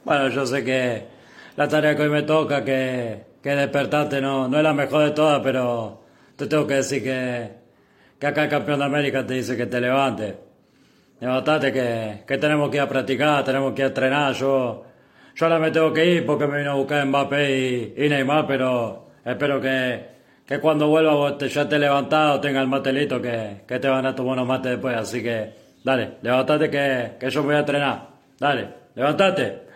Bueno, yo sé que la tarea que hoy me toca, que despertarte no es la mejor de todas, pero te tengo que decir que acá el campeón de América te dice que te levantes. Levantate que tenemos que ir a practicar, tenemos que ir a entrenar. Yo ahora me tengo que ir porque me vino a buscar Mbappé y Neymar, pero espero que cuando vuelva vos ya te levantado, tenga el matelito que te van a tomar unos mates después. Así que dale, levantate que yo me voy a entrenar. Dale, levantate.